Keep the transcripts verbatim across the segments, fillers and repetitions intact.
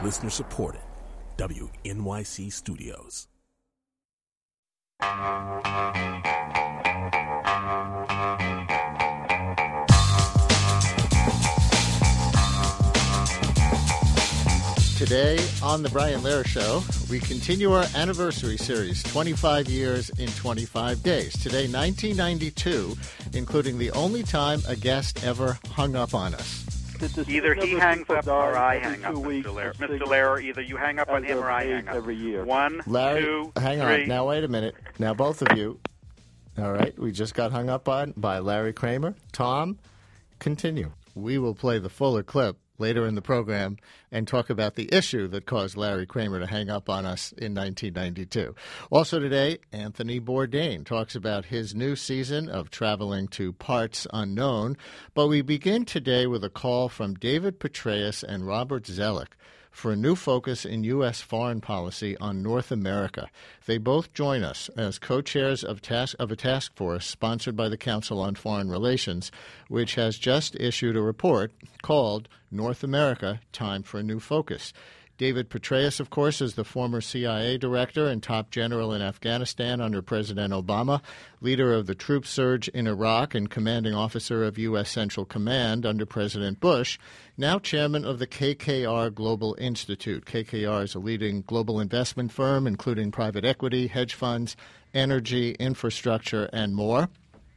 Listener supported. W N Y C Studios. Today on The Brian Lehrer Show, we continue our anniversary series, twenty-five years in twenty-five days. Today, nineteen ninety-two, including the only time a guest ever hung up on us. Either he hangs up or I hang up, Mister Lehrer. Mister Lehrer, either you hang up on him or I hang up. Every year. One, Larry, two, hang three. on. Now, wait a minute. Now, both of you. All right, we just got hung up on by Larry Kramer. Tom, continue. We will play the fuller clip later in the program and talk about the issue that caused Larry Kramer to hang up on us in nineteen ninety-two. Also today, Anthony Bourdain talks about his new season of Traveling to Parts Unknown. But we begin today with a call from David Petraeus and Robert Zoellick for a new focus in U S foreign policy on North America. They both join us as co-chairs of, task, of a task force sponsored by the Council on Foreign Relations, which has just issued a report called North America, Time for a New Focus. David Petraeus, of course, is the former C I A director and top general in Afghanistan under President Obama, leader of the troop surge in Iraq and commanding officer of U S Central Command under President Bush, now chairman of the K K R Global Institute. K K R is a leading global investment firm, including private equity, hedge funds, energy, infrastructure, and more.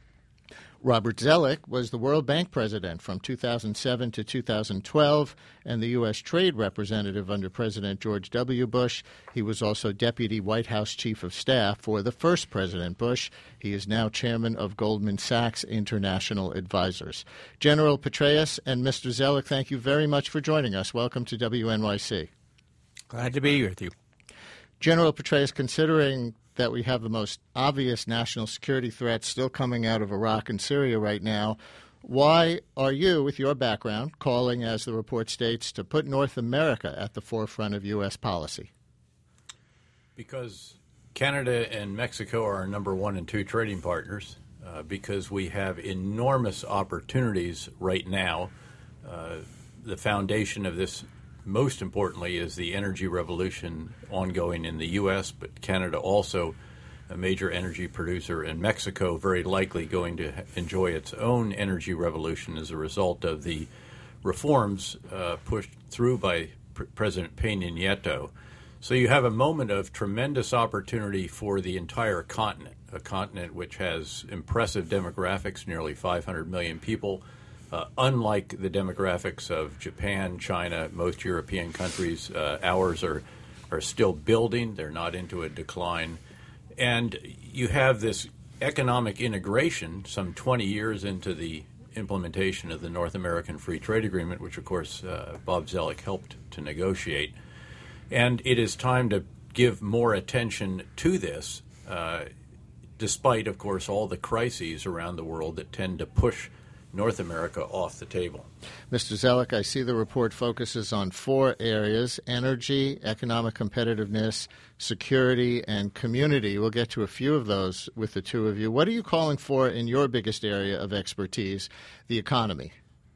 Robert Zoellick was the World Bank president from two thousand seven to two thousand twelve and the U S trade representative under President George W. Bush. He was also deputy White House chief of staff for the first President Bush. He is now chairman of Goldman Sachs International Advisors. General Petraeus and Mister Zoellick, thank you very much for joining us. Welcome to W N Y C. Glad to be here with you. General Petraeus, considering that we have the most obvious national security threats still coming out of Iraq and Syria right now, why are you, with your background, calling, as the report states, to put North America at the forefront of U S policy? Because Canada and Mexico are our number one and two trading partners, uh, because we have enormous opportunities right now. Uh, the foundation of this, most importantly, is the energy revolution ongoing in the U S, but Canada also a major energy producer, and Mexico very likely going to enjoy its own energy revolution as a result of the reforms uh, pushed through by P- President Peña Nieto. So you have a moment of tremendous opportunity for the entire continent, a continent which has impressive demographics, nearly five hundred million people. Uh, unlike the demographics of Japan, China, most European countries, uh, ours are are still building. They're not into a decline. And you have this economic integration some twenty years into the implementation of the North American Free Trade Agreement, which, of course, uh, Bob Zoellick helped to negotiate. And it is time to give more attention to this, uh, despite, of course, all the crises around the world that tend to push North America off the table. Mister Zoellick, I see the report focuses on four areas: energy, economic competitiveness, security, and community. We'll get to a few of those with the two of you. What are you calling for in your biggest area of expertise, the economy?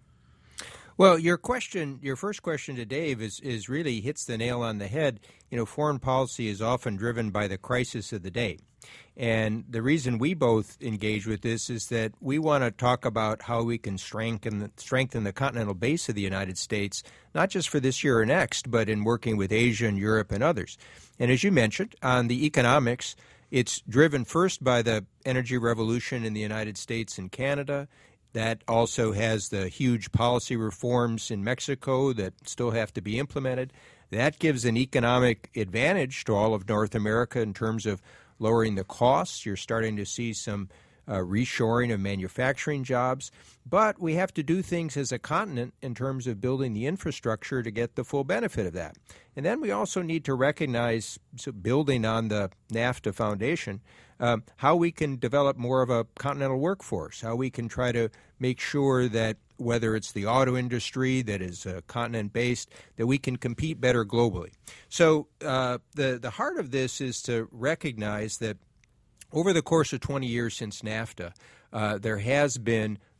Well, your question, your first question to Dave is, is really hits the nail on the head. You know, foreign policy is often driven by the crisis of the day. And the reason we both engage with this is that we want to talk about how we can strengthen, strengthen the continental base of the United States, not just for this year or next, but in working with Asia and Europe and others. And as you mentioned, on the economics, it's driven first by the energy revolution in the United States and Canada. That also has the huge policy reforms in Mexico that still have to be implemented. That gives an economic advantage to all of North America in terms of lowering the costs. You're starting to see some uh, reshoring of manufacturing jobs. But we have to do things as a continent in terms of building the infrastructure to get the full benefit of that. And then we also need to recognize, so building on the NAFTA foundation, um, how we can develop more of a continental workforce, how we can try to make sure that whether it's the auto industry that is uh, continent-based, that we can compete better globally. So uh, the, the heart of this is to recognize that over the course of twenty years since NAFTA, uh, there has been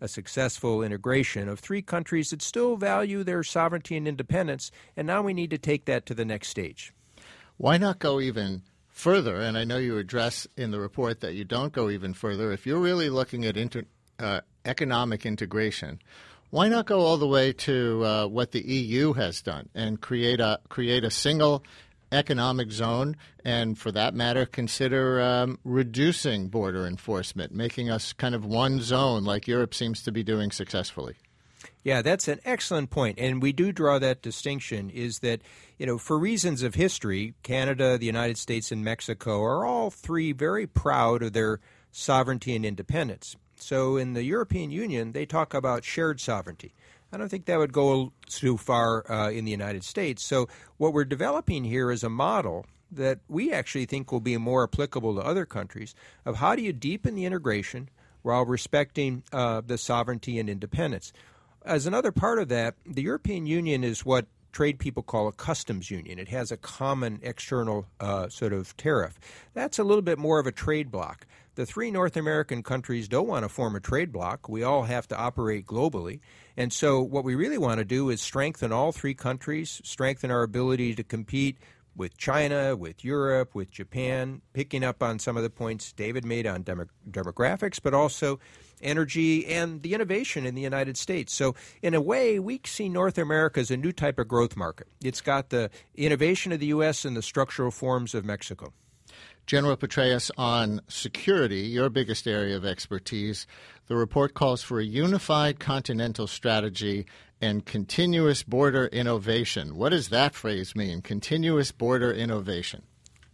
a successful integration of three countries that still value their sovereignty and independence, and now we need to take that to the next stage. Why not go even further? And I know you address in the report that you don't go even further. If you're really looking at inter, uh, economic integration, why not go all the way to uh, what the E U has done and create a create a single economic zone, and for that matter, consider um, reducing border enforcement, making us kind of one zone like Europe seems to be doing successfully? Yeah, that's an excellent point, and we do draw that distinction, is that, you know, for reasons of history, Canada, the United States, and Mexico are all three very proud of their sovereignty and independence. So in the European Union, they talk about shared sovereignty. I don't think that would go too far uh, in the United States. So what we're developing here is a model that we actually think will be more applicable to other countries of how do you deepen the integration while respecting uh, the sovereignty and independence. As another part of that, the European Union is what trade people call a customs union. It has a common external uh, sort of tariff. That's a little bit more of a trade bloc. The three North American countries don't want to form a trade bloc. We all have to operate globally. And so what we really want to do is strengthen all three countries, strengthen our ability to compete with China, with Europe, with Japan, picking up on some of the points David made on demo- demographics, but also energy and the innovation in the United States. So in a way, we see North America as a new type of growth market. It's got the innovation of the U S and the structural forms of Mexico. General Petraeus, on security, your biggest area of expertise, the report calls for a unified continental strategy and continuous border innovation. What does that phrase mean, continuous border innovation?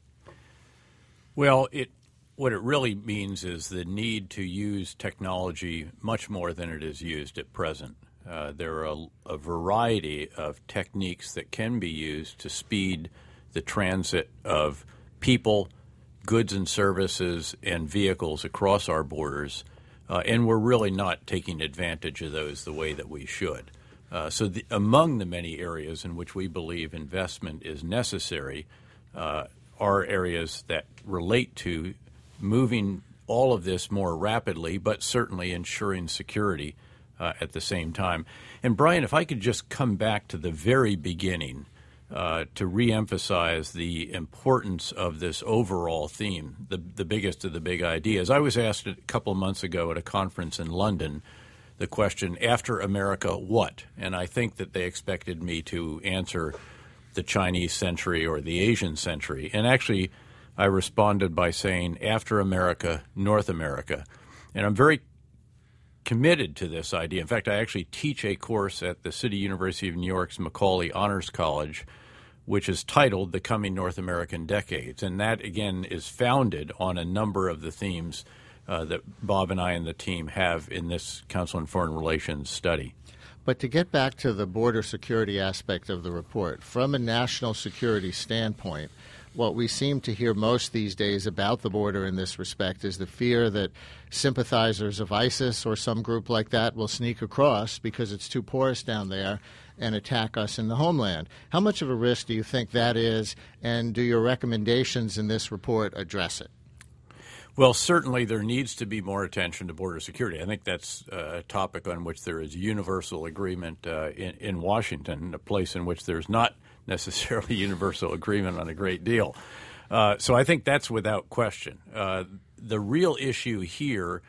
Well, it what it really means is the need to use technology much more than it is used at present. Uh, there are a, a variety of techniques that can be used to speed the transit of people, goods and services, and vehicles across our borders, uh, and we're really not taking advantage of those the way that we should. Uh, so the, among the many areas in which we believe investment is necessary uh, are areas that relate to moving all of this more rapidly, but certainly ensuring security uh, at the same time. And Brian, if I could just come back to the very beginning uh, to reemphasize the importance of this overall theme, the, the biggest of the big ideas. I was asked a couple of months ago at a conference in London the question, after America, what? And I think that they expected me to answer the Chinese century or the Asian century. And actually, I responded by saying, after America, North America. And I'm very committed to this idea. In fact, I actually teach a course at the City University of New York's Macaulay Honors College, which is titled The Coming North American Decades. And that, again, is founded on a number of the themes uh, that Bob and I and the team have in this Council on Foreign Relations study. But to get back to the border security aspect of the report, from a national security standpoint, what we seem to hear most these days about the border in this respect is the fear that sympathizers of ISIS or some group like that will sneak across because it's too porous down there and attack us in the homeland. How much of a risk do you think that is, and do your recommendations in this report address it? Well, certainly there needs to be more attention to border security. I think that's a topic on which there is universal agreement uh, in, in Washington, a place in which there's not necessarily universal agreement on a great deal. Uh, so I think that's without question. Uh, the real issue here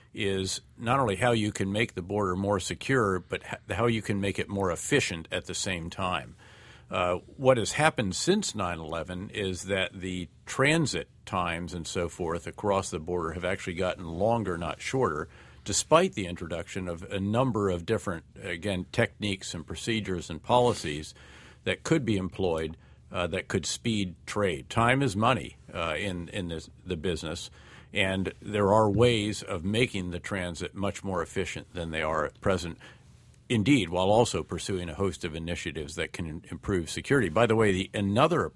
is not only how you can make the border more secure, but how you can make it more efficient at the same time. Uh, what has happened since nine eleven is that the transit times and so forth across the border have actually gotten longer, not shorter, despite the introduction of a number of different, again, techniques and procedures and policies that could be employed uh, that could speed trade. Time is money uh, in, in this, the business, and there are ways of making the transit much more efficient than they are at present. Indeed, while also pursuing a host of initiatives that can improve security. By the way, the, another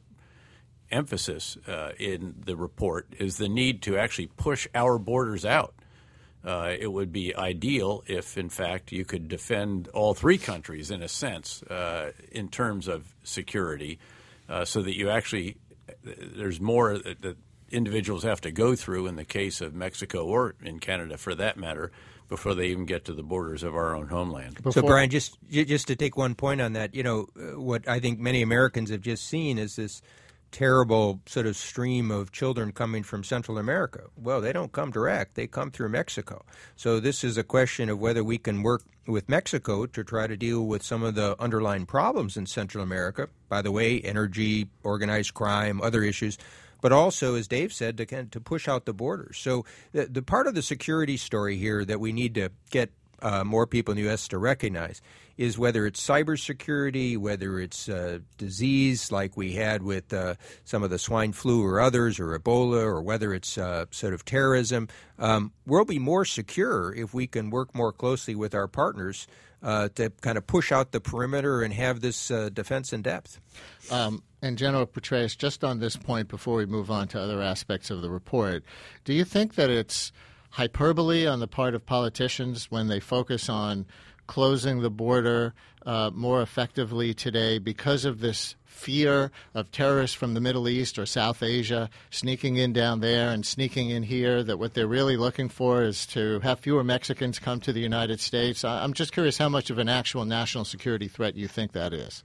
emphasis uh, in the report is the need to actually push our borders out. Uh, it would be ideal if, in fact, you could defend all three countries, in a sense, uh, in terms of security, uh, so that you actually – there's more that, that individuals have to go through in the case of Mexico or in Canada, for that matter, before they even get to the borders of our own homeland. Before- so, Brian, just just to take one point on that, you know, uh, what I think many Americans have just seen is this terrible sort of stream of children coming from Central America. Well, they don't come direct. They come through Mexico. So this is a question of whether we can work with Mexico to try to deal with some of the underlying problems in Central America. By the way, energy, organized crime, other issues. But also, as Dave said, to, to push out the borders. So the, the part of the security story here that we need to get uh, more people in the U S to recognize is whether it's cybersecurity, whether it's uh, disease like we had with uh, some of the swine flu or others, or Ebola, or whether it's uh, sort of terrorism. Um, we'll be more secure if we can work more closely with our partners uh, to kind of push out the perimeter and have this uh, defense in depth. Um, and General Petraeus, just on this point before we move on to other aspects of the report, do you think that it's hyperbole on the part of politicians when they focus on closing the border uh, more effectively today because of this fear of terrorists from the Middle East or South Asia sneaking in down there and sneaking in here, that what they're really looking for is to have fewer Mexicans come to the United States? I'm just curious how much of an actual national security threat you think that is.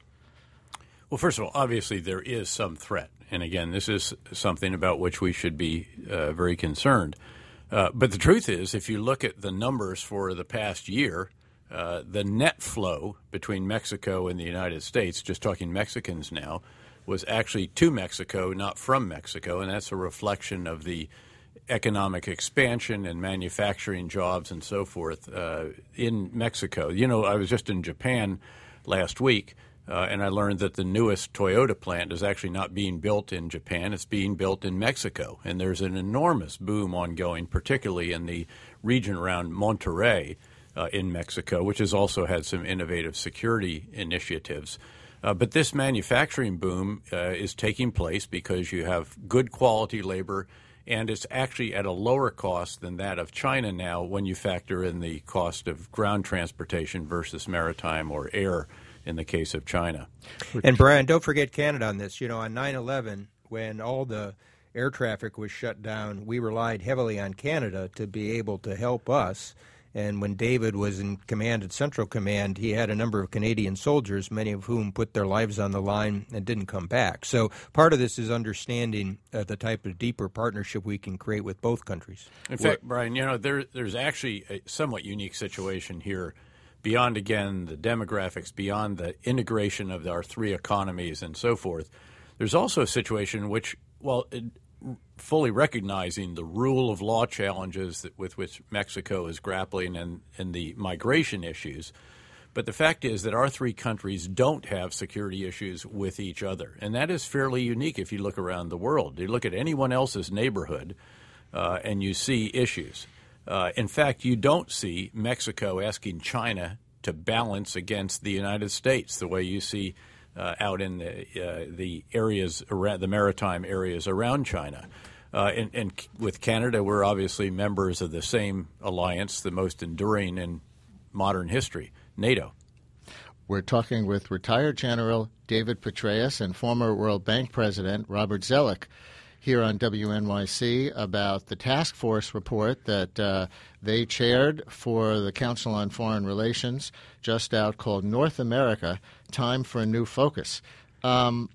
Well, first of all, obviously there is some threat. And again, this is something about which we should be uh, very concerned. Uh, but the truth is, if you look at the numbers for the past year, uh, the net flow between Mexico and the United States, just talking Mexicans now, was actually to Mexico, not from Mexico. And that's a reflection of the economic expansion and manufacturing jobs and so forth uh, in Mexico. You know, I was just in Japan last week. Uh, and I learned that the newest Toyota plant is actually not being built in Japan. It's being built in Mexico. And there's an enormous boom ongoing, particularly in the region around Monterrey uh, in Mexico, which has also had some innovative security initiatives. Uh, but this manufacturing boom uh, is taking place because you have good quality labor, and it's actually at a lower cost than that of China now when you factor in the cost of ground transportation versus maritime or air in the case of China. And, Brian, don't forget Canada on this. You know, on nine eleven, when all the air traffic was shut down, we relied heavily on Canada to be able to help us. And when David was in command at Central Command, he had a number of Canadian soldiers, many of whom put their lives on the line and didn't come back. So part of this is understanding uh, the type of deeper partnership we can create with both countries. In fact, Brian, you know, there, there's actually a somewhat unique situation here beyond, again, the demographics, beyond the integration of our three economies and so forth. There's also a situation in which, well, it, fully recognizing the rule of law challenges that, with which Mexico is grappling and, and the migration issues. But the fact is that our three countries don't have security issues with each other. And that is fairly unique if you look around the world. You look at anyone else's neighborhood uh, and you see issues. Uh, in fact, you don't see Mexico asking China to balance against the United States the way you see uh, out in the, uh, the areas around the maritime areas around China. Uh, and, and with Canada, we're obviously members of the same alliance, the most enduring in modern history, NATO. We're talking with retired General David Petraeus and former World Bank President Robert Zoellick here on W N Y C about the task force report that uh, they chaired for the Council on Foreign Relations, just out, called North America, Time for a New Focus. Um,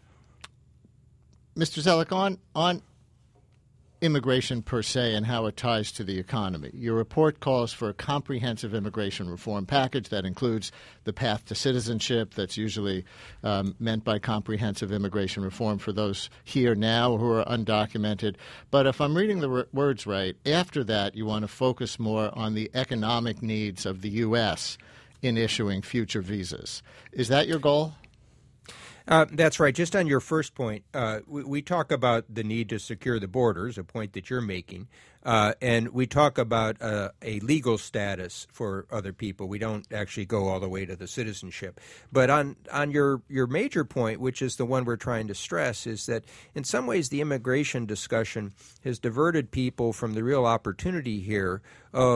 Mister Zoellick, on, on immigration per se and how it ties to the economy, your report calls for a comprehensive immigration reform package that includes the path to citizenship that's usually um, meant by comprehensive immigration reform for those here now who are undocumented. But if I'm reading the r- words right, after that you want to focus more on the economic needs of the U S in issuing future visas. Is that your goal? Uh, that's right. Just on your first point, uh, we, we talk about the need to secure the borders, a point that you're making, uh, and we talk about uh, a legal status for other people. We don't actually go all the way to the citizenship. But on, on your, your major point, which is the one we're trying to stress, is that in some ways the immigration discussion has diverted people from the real opportunity here of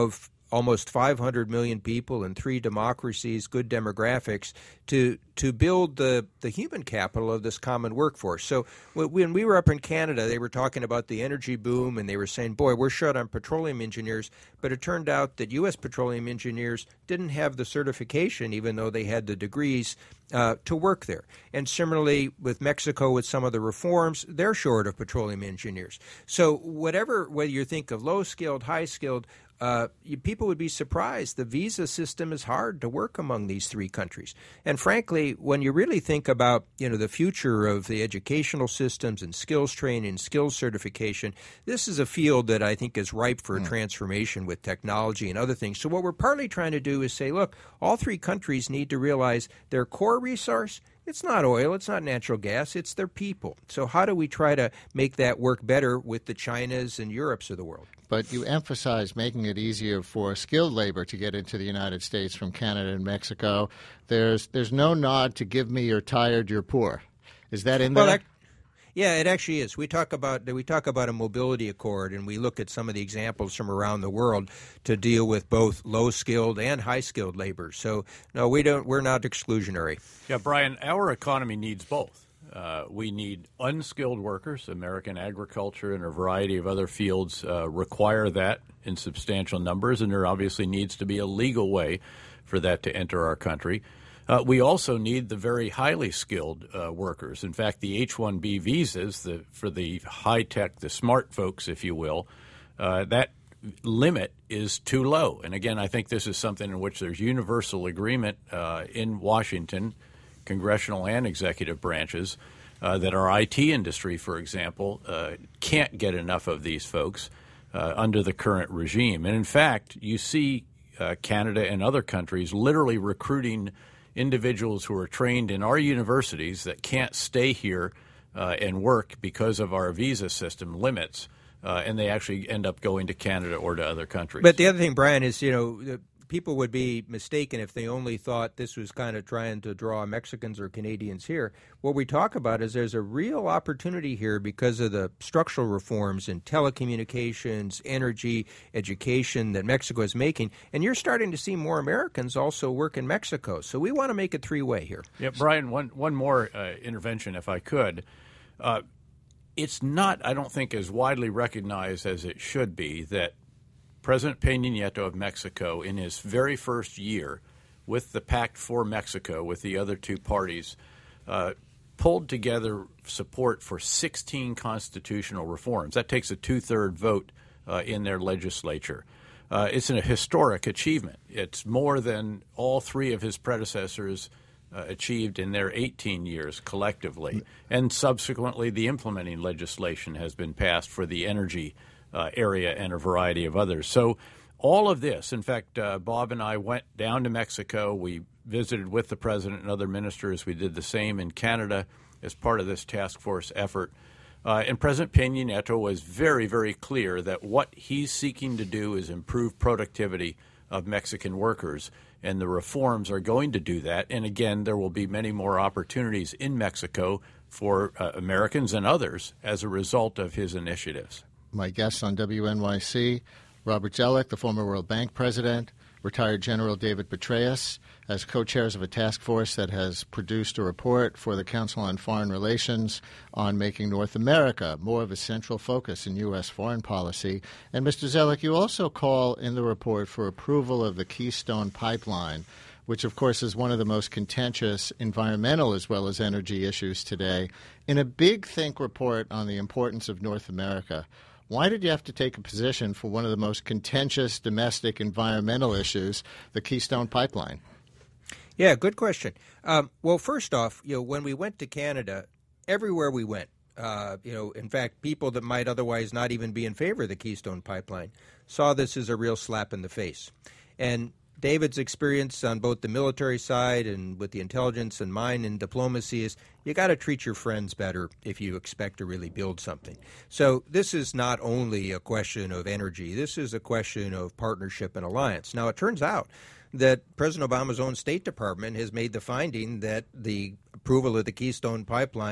almost five hundred million people in three democracies, good demographics, to to build the, the human capital of this common workforce. So when we were up in Canada, they were talking about the energy boom, and they were saying, boy, we're short on petroleum engineers. But it turned out that U S petroleum engineers didn't have the certification, even though they had the degrees, uh, to work there. And similarly with Mexico, with some of the reforms, they're short of petroleum engineers. So whatever, whether you think of low-skilled, high-skilled, Uh, you, people would be surprised. The visa system is hard to work among these three countries. And frankly, when you really think about, you know, the future of the educational systems and skills training, skills certification, this is a field that I think is ripe for mm. transformation with technology and other things. So what we're partly trying to do is say, look, all three countries need to realize their core resource, it's not oil, it's not natural gas, it's their people. So how do we try to make that work better with the Chinas and Europes of the world? But you emphasize making it easier for skilled labor to get into the United States from Canada and Mexico. There's there's no nod to give me you're tired, you're poor. Is that in there? Well, that, yeah, it actually is. We talk about we talk about a mobility accord, and we look at some of the examples from around the world to deal with both low-skilled and high-skilled labor. So no, we don't. We're not exclusionary. Yeah, Brian, our economy needs both. Uh, we need unskilled workers. American agriculture and a variety of other fields uh, require that in substantial numbers, and there obviously needs to be a legal way for that to enter our country. Uh, we also need the very highly skilled uh, workers. In fact, the H one B visas, the, for the high-tech, the smart folks, if you will, uh, that limit is too low. And again, I think this is something in which there's universal agreement uh, in Washington, congressional and executive branches, uh, that our I T industry, for example, uh, can't get enough of these folks uh, under the current regime. And in fact, you see uh, Canada and other countries literally recruiting individuals who are trained in our universities that can't stay here uh, and work because of our visa system limits, uh, and they actually end up going to Canada or to other countries. But the other thing, Brian, is, you know, the people would be mistaken if they only thought this was kind of trying to draw Mexicans or Canadians here. What we talk about is there's a real opportunity here because of the structural reforms in telecommunications, energy, education that Mexico is making. And you're starting to see more Americans also work in Mexico. So we want to make it three-way here. Yeah, Brian, one, one more uh, intervention, if I could. Uh, it's not, I don't think, as widely recognized as it should be that President Peña Nieto of Mexico, in his very first year with the Pact for Mexico, with the other two parties, uh, pulled together support for sixteen constitutional reforms. That takes a two-third vote uh, in their legislature. Uh, it's a historic achievement. It's more than all three of his predecessors uh, achieved in their eighteen years collectively. And subsequently, the implementing legislation has been passed for the energy Uh, area and a variety of others. So all of this, in fact, uh, Bob and I went down to Mexico. We visited with the president and other ministers. We did the same in Canada as part of this task force effort. Uh, and President Peña Nieto was very, very clear that what he's seeking to do is improve productivity of Mexican workers, and the reforms are going to do that. And again, there will be many more opportunities in Mexico for uh, Americans and others as a result of his initiatives. My guests on W N Y C, Robert Zoellick, the former World Bank president, retired General David Petraeus, as co-chairs of a task force that has produced a report for the Council on Foreign Relations on making North America more of a central focus in U S foreign policy. And Mister Zoellick, you also call in the report for approval of the Keystone Pipeline, which, of course, is one of the most contentious environmental as well as energy issues today. In a big think report on the importance of North America, why did you have to take a position for one of the most contentious domestic environmental issues, the Keystone Pipeline? Yeah, good question. Um, well, first off, you know, when we went to Canada, everywhere we went, uh, you know, in fact, people that might otherwise not even be in favor of the Keystone Pipeline saw this as a real slap in the face. And David's experience on both the military side and with the intelligence and mine in diplomacy is you got to treat your friends better if you expect to really build something. So this is not only a question of energy. This is a question of partnership and alliance. Now, it turns out that President Obama's own State Department has made the finding that the approval of the Keystone Pipeline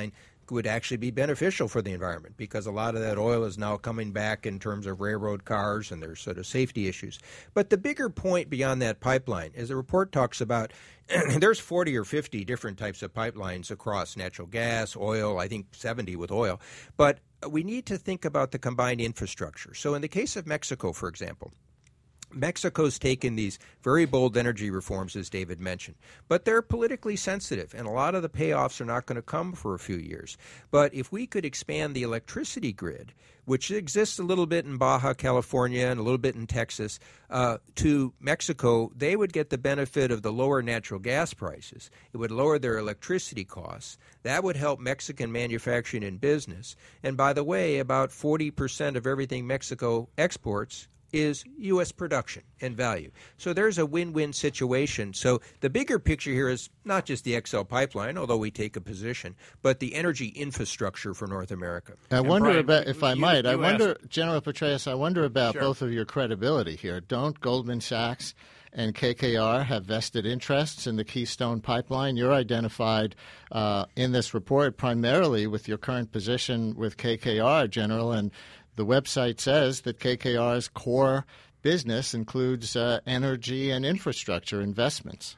would actually be beneficial for the environment because a lot of that oil is now coming back in terms of railroad cars and there's sort of safety issues. But the bigger point beyond that pipeline is the report talks about there's forty or fifty different types of pipelines across natural gas, oil, I think seventy with oil. But we need to think about the combined infrastructure. So in the case of Mexico, for example, Mexico's taken these very bold energy reforms, as David mentioned, but they're politically sensitive, and a lot of the payoffs are not going to come for a few years. But if we could expand the electricity grid, which exists a little bit in Baja California and a little bit in Texas, uh, to Mexico, they would get the benefit of the lower natural gas prices. It would lower their electricity costs. That would help Mexican manufacturing and business. And by the way, about forty percent of everything Mexico exports is U S production and value. So there's a win-win situation. So the bigger picture here is not just the X L pipeline, although we take a position, but the energy infrastructure for North America. I and wonder Brian, about, if I you, might, you I wonder, asked, General Petraeus, I wonder about sure. both of your credibility here. Don't Goldman Sachs and K K R have vested interests in the Keystone Pipeline? You're identified uh, in this report primarily with your current position with K K R, General, and the website says that K K R's core business includes uh, energy and infrastructure investments.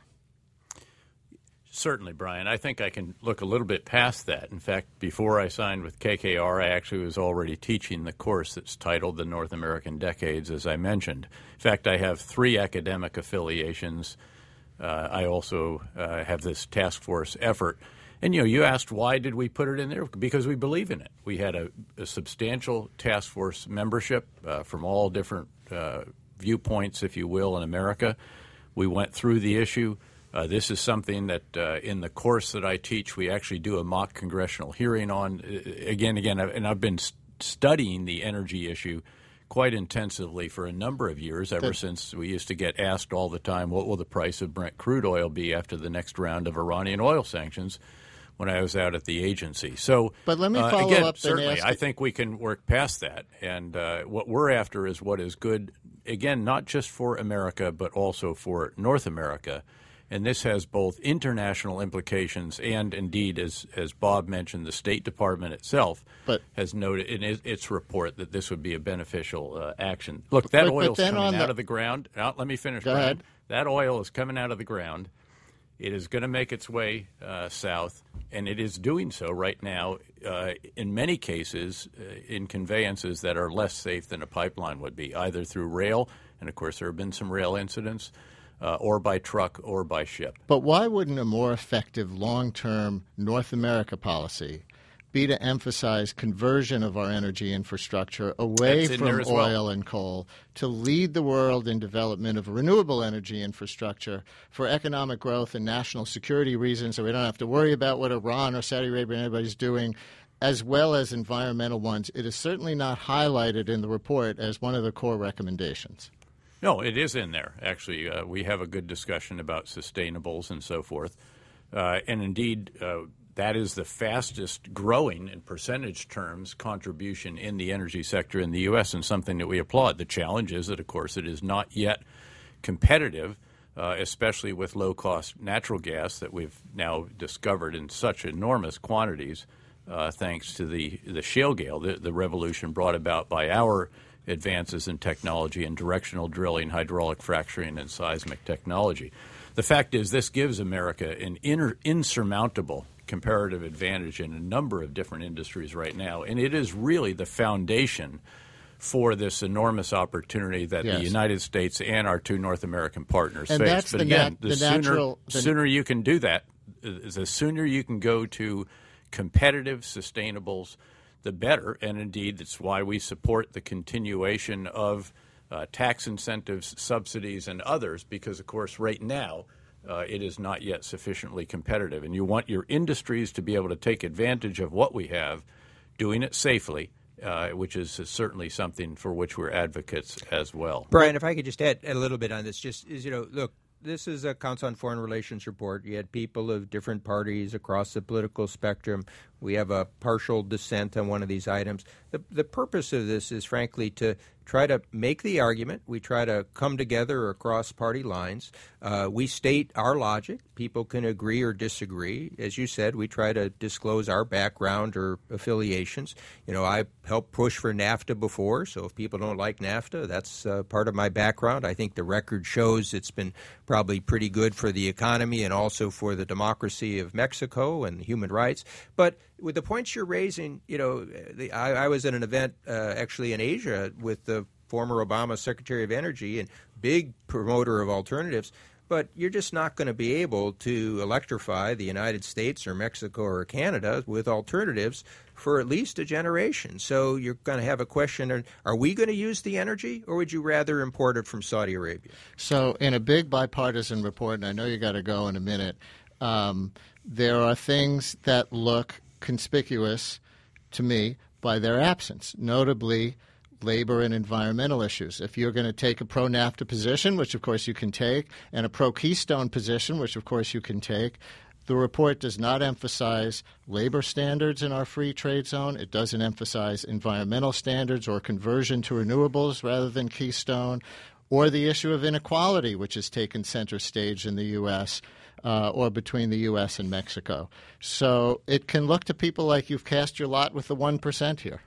Certainly, Brian. I think I can look a little bit past that. In fact, before I signed with K K R, I actually was already teaching the course that's titled The North American Decades, as I mentioned. In fact, I have three academic affiliations. Uh, I also uh, have this task force effort. And, you know, you asked why did we put it in there? Because we believe in it. We had a, a substantial task force membership uh, from all different uh, viewpoints, if you will, in America. We went through the issue. Uh, this is something that uh, in the course that I teach, we actually do a mock congressional hearing on. Again, again, and I've been st- studying the energy issue quite intensively for a number of years, ever since we used to get asked all the time, what will the price of Brent crude oil be after the next round of Iranian oil sanctions, when I was out at the agency. So, but let me uh, follow again, up certainly, and ask I think we can work past that. And uh, what we're after is what is good, again, not just for America, but also for North America. And this has both international implications and, indeed, as as Bob mentioned, the State Department itself but, has noted in its report that this would be a beneficial uh, action. Look, that oil is coming out the, of the ground. Now, let me finish. Go Brian. ahead. That oil is coming out of the ground. It is going to make its way uh, south, and it is doing so right now uh, in many cases uh, in conveyances that are less safe than a pipeline would be, either through rail, and of course there have been some rail incidents, uh, or by truck or by ship. But why wouldn't a more effective long-term North America policy be to emphasize conversion of our energy infrastructure away from oil well. and coal to lead the world in development of renewable energy infrastructure for economic growth and national security reasons, so we don't have to worry about what Iran or Saudi Arabia or anybody's doing, as well as environmental ones? It is certainly not highlighted in the report as one of the core recommendations. No, it is in there. Actually, uh, we have a good discussion about sustainables and so forth. Uh, and indeed, uh, that is the fastest growing in percentage terms contribution in the energy sector in the U S and something that we applaud. The challenge is that, of course, it is not yet competitive, uh, especially with low-cost natural gas that we've now discovered in such enormous quantities uh, thanks to the, the shale gale, the, the revolution brought about by our advances in technology and directional drilling, hydraulic fracturing, and seismic technology. The fact is this gives America an inner, insurmountable comparative advantage in a number of different industries right now, and it is really the foundation for this enormous opportunity that yes. the United States and our two North American partners and face. That's but the again, nat- the, the sooner, natural, the sooner you can do that, the sooner you can go to competitive sustainables, the better. And indeed, that's why we support the continuation of uh, tax incentives, subsidies, and others, because, of course, right now, Uh, it is not yet sufficiently competitive. And you want your industries to be able to take advantage of what we have, doing it safely, uh, which is certainly something for which we're advocates as well. Brian, if I could just add a little bit on this, just is, you know, look, this is a Council on Foreign Relations report. You had people of different parties across the political spectrum. We have a partial dissent on one of these items. The, the purpose of this is, frankly, to try to make the argument. We try to come together across party lines. Uh, we state our logic. People can agree or disagree. As you said, we try to disclose our background or affiliations. You know, I helped push for NAFTA before, so if people don't like NAFTA, that's uh, part of my background. I think the record shows it's been probably pretty good for the economy and also for the democracy of Mexico and human rights. But with the points you're raising, you know, the, I, I was at an event uh, actually in Asia with the former Obama Secretary of Energy and big promoter of alternatives. But you're just not going to be able to electrify the United States or Mexico or Canada with alternatives for at least a generation. So you're going to have a question, are we going to use the energy, or would you rather import it from Saudi Arabia? So in a big bipartisan report, and I know you got to go in a minute, um, there are things that look conspicuous to me by their absence, notably labor and environmental issues. If you're going to take a pro-NAFTA position, which of course you can take, and a pro-Keystone position, which of course you can take, the report does not emphasize labor standards in our free trade zone. It doesn't emphasize environmental standards or conversion to renewables rather than Keystone, or the issue of inequality, which has taken center stage in the U S Uh, or between the U S and Mexico. So it can look to people like you've cast your lot with the one percent here.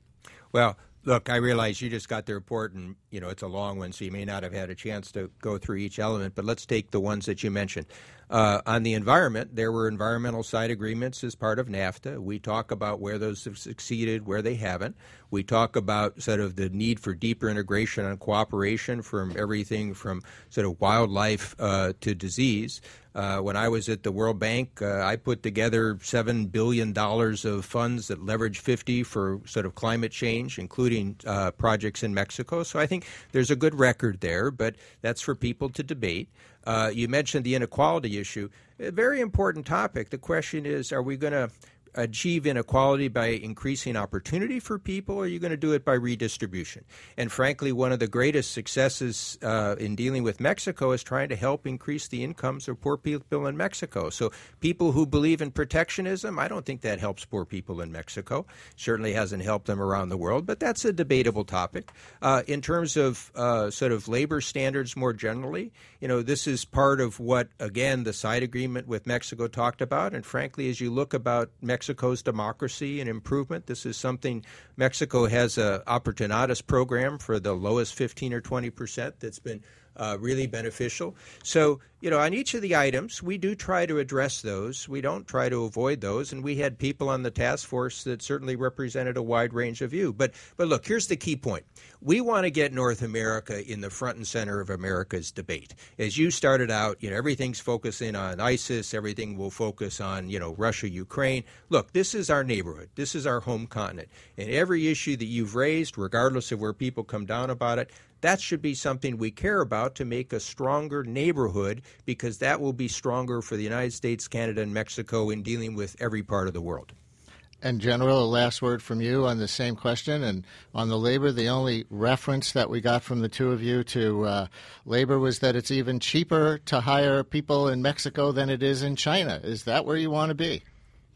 Well, look, I realize you just got the report, and you know it's a long one, so you may not have had a chance to go through each element, but let's take the ones that you mentioned. Uh, on the environment, there were environmental side agreements as part of NAFTA. We talk about where those have succeeded, where they haven't. We talk about sort of the need for deeper integration and cooperation from everything from sort of wildlife uh, to disease. Uh, when I was at the World Bank, uh, I put together seven billion dollars of funds that leverage fifty for sort of climate change, including uh, projects in Mexico. So I think there's a good record there, but that's for people to debate. Uh, you mentioned the inequality issue. A very important topic. The question is, are we going to achieve inequality by increasing opportunity for people, or are you going to do it by redistribution? And frankly, one of the greatest successes uh, in dealing with Mexico is trying to help increase the incomes of poor people in Mexico. So people who believe in protectionism, I don't think that helps poor people in Mexico. Certainly hasn't helped them around the world, but that's a debatable topic. Uh, in terms of uh, sort of labor standards more generally, you know, this is part of what, again, the side agreement with Mexico talked about. And frankly, as you look about Mexico, Mexico's democracy and improvement. This is something Mexico has a Oportunidades program for the lowest fifteen or twenty percent that's been uh, really beneficial. So, you know, on each of the items, we do try to address those. We don't try to avoid those. And we had people on the task force that certainly represented a wide range of view. But, but look, here's the key point. We want to get North America in the front and center of America's debate. As you started out, you know, everything's focusing on ISIS. Everything will focus on, you know, Russia, Ukraine. Look, this is our neighborhood. This is our home continent. And every issue that you've raised, regardless of where people come down about it, that should be something we care about to make a stronger neighborhood, because that will be stronger for the United States, Canada, and Mexico in dealing with every part of the world. And General, a last word from you on the same question. And on the labor, the only reference that we got from the two of you to uh, labor was that it's even cheaper to hire people in Mexico than it is in China. Is that where you want to be?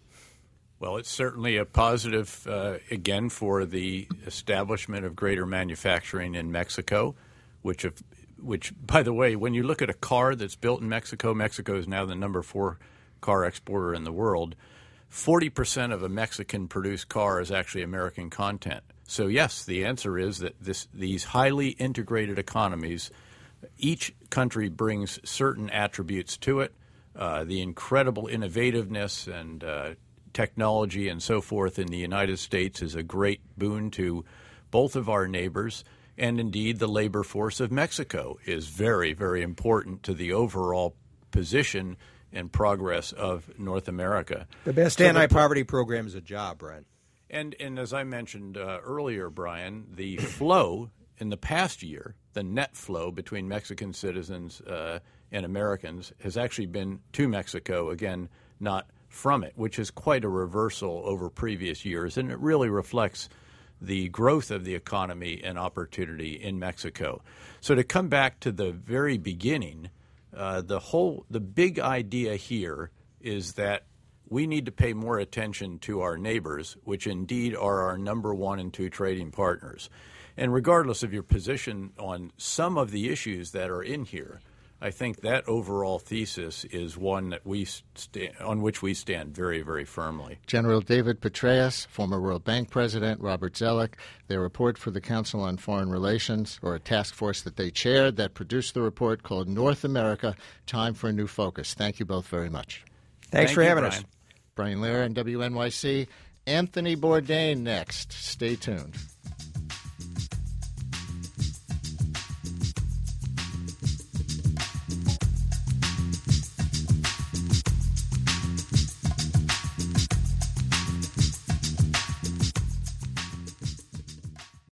Well, it's certainly a positive, uh, again, for the establishment of greater manufacturing in Mexico, which, have, which, by the way, when you look at a car that's built in Mexico, Mexico is now the number four car exporter in the world. forty percent of a Mexican-produced car is actually American content. So, yes, the answer is that this, these highly integrated economies, each country brings certain attributes to it, uh, the incredible innovativeness and uh, technology and so forth in the United States is a great boon to both of our neighbors. And indeed, the labor force of Mexico is very, very important to the overall position and progress of North America. The best so anti-poverty the, program is a job, Brian. And, and as I mentioned uh, earlier, Brian, the flow in the past year, the net flow between Mexican citizens uh, and Americans has actually been to Mexico, again, not from it, which is quite a reversal over previous years, and it really reflects the growth of the economy and opportunity in Mexico. So to come back to the very beginning, uh, the whole the big idea here is that we need to pay more attention to our neighbors, which indeed are our number one and two trading partners. And regardless of your position on some of the issues that are in here, I think that overall thesis is one that we sta- on which we stand very, very firmly. General David Petraeus, former World Bank President, Robert Zoellick, their report for the Council on Foreign Relations, or a task force that they chaired that produced the report called North America, Time for a New Focus. Thank you both very much. Thanks Thank for you, having Brian. us. Brian Lehrer and W N Y C. Anthony Bourdain next. Stay tuned.